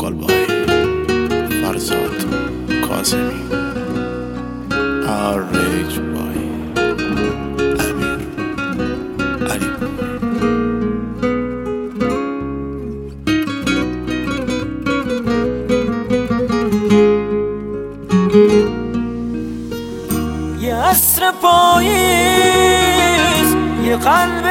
گلبای فرزاد کاظمی آریج بای امیر علی یه عصر پاییز، یه قلب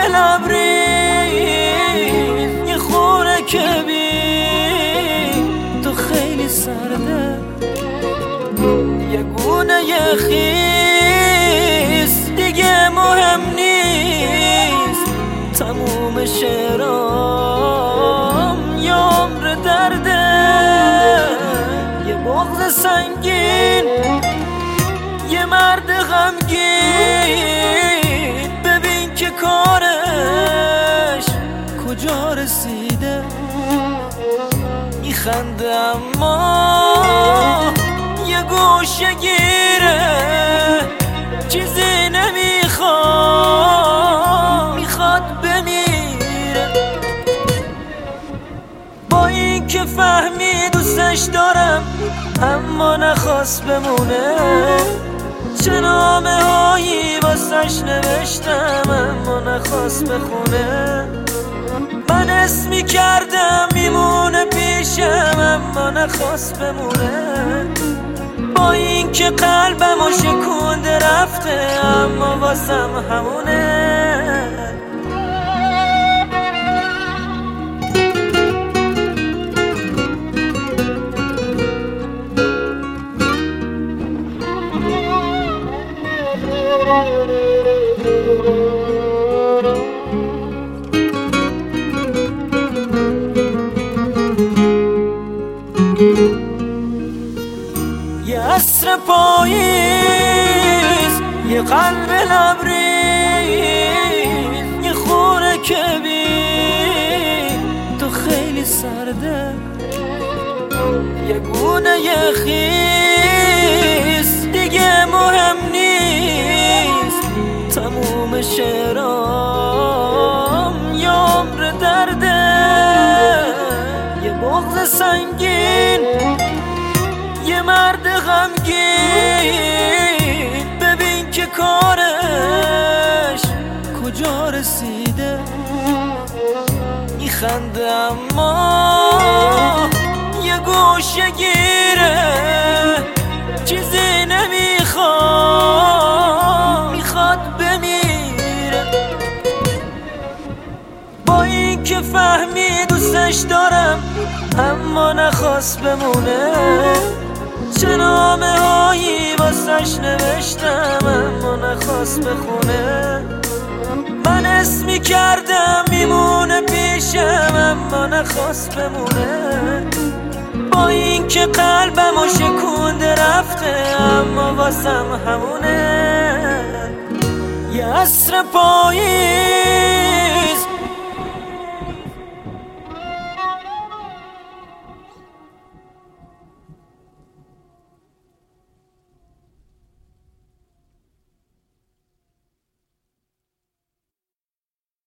لبریز، یه خوره که بی تو خیلی سرده، یه گونه یه خیس دیگه مهم نیست، تموم شعرام یه عمر درده، یه بغض سنگین، یه مرد غمگین، ببین که کارش کجا رسیده، میخنده اما یه گوشه گیره، چیزی میخواد بمیره، با این که فهمی دوستش دارم اما نخواست بمونه، چه نامه هایی واسش نوشتم اما نخواست بخونه، من اسمی کردم میمونه پیشم اما نخواست بمونه، با این که قلبمو شکونده رفته اما واسم همونه. یه عصر پاییز، یه قلب لبریز، یه خوره که بی تو خیلی سرده، یه گونه یه خیس دیگه مهم نیست، تموم شعرام یه عمر درده، یه بغض سنگین، یه مرد غمگین، ببین که کارش کجا رسیده، میخنده اما یه گوشه گیره، چیزی میخواد بمیره، با این که فهمی دوستش دارم اما نخواست بمونه، چه نامه هایی واسش نوشتم اما نخواست بخونه، من اسمی کردم میمونه پیشم اما نخواست بمونه، با این که قلبمو شکونده رفته اما واسم همونه. یه عصر پاییز،